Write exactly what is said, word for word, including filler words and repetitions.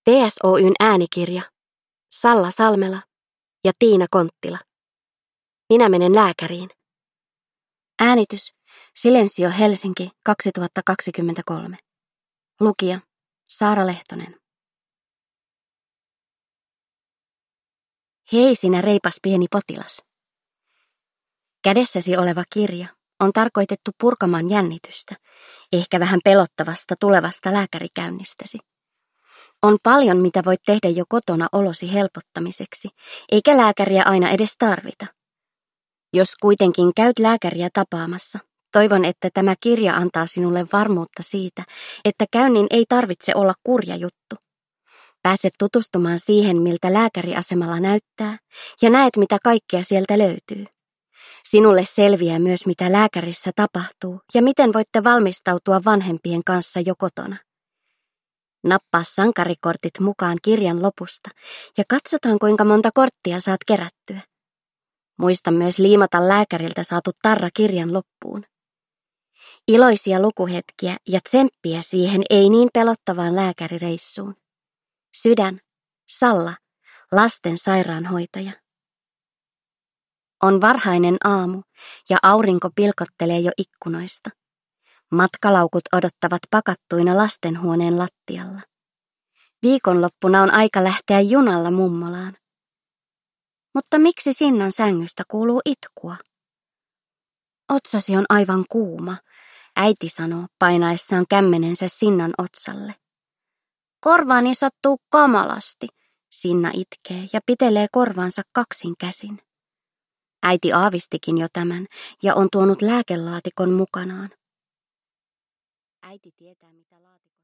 T S O:n äänikirja, Salla Salmela ja Tiina Konttila. Minä menen lääkäriin. Äänitys, Silensio Helsinki kaksituhattakaksikymmentäkolme. Lukija, Saara Lehtonen. Hei sinä reipas pieni potilas. Kädessäsi oleva kirja on tarkoitettu purkamaan jännitystä, ehkä vähän pelottavasta tulevasta lääkärikäynnistäsi. On paljon, mitä voit tehdä jo kotona olosi helpottamiseksi, eikä lääkäriä aina edes tarvita. Jos kuitenkin käyt lääkäriä tapaamassa, toivon, että tämä kirja antaa sinulle varmuutta siitä, että käynnin ei tarvitse olla kurja juttu. Pääset tutustumaan siihen, miltä lääkäriasemalla näyttää, ja näet, mitä kaikkea sieltä löytyy. Sinulle selviää myös, mitä lääkärissä tapahtuu, ja miten voitte valmistautua vanhempien kanssa jo kotona. Nappaa sankarikortit mukaan kirjan lopusta, ja katsotaan, kuinka monta korttia saat kerättyä. Muista myös liimata lääkäriltä saatu tarra kirjan loppuun. Iloisia lukuhetkiä ja tsemppiä siihen ei niin pelottavaan lääkärireissuun. Sydän, Salla, lasten sairaanhoitaja. On varhainen aamu ja aurinko pilkottelee jo ikkunoista. Matkalaukut odottavat pakattuina lastenhuoneen lattialla. Viikonloppuna on aika lähteä junalla mummolaan. Mutta miksi Sinnan sängystä kuuluu itkua? Otsasi on aivan kuuma, äiti sanoo painaessaan kämmenensä Sinnan otsalle. Korvaani sattuu kamalasti, Sinna itkee ja pitelee korvaansa kaksin käsin. Äiti aavistikin jo tämän ja on tuonut lääkelaatikon mukanaan. Äiti tietää, mitä laatikko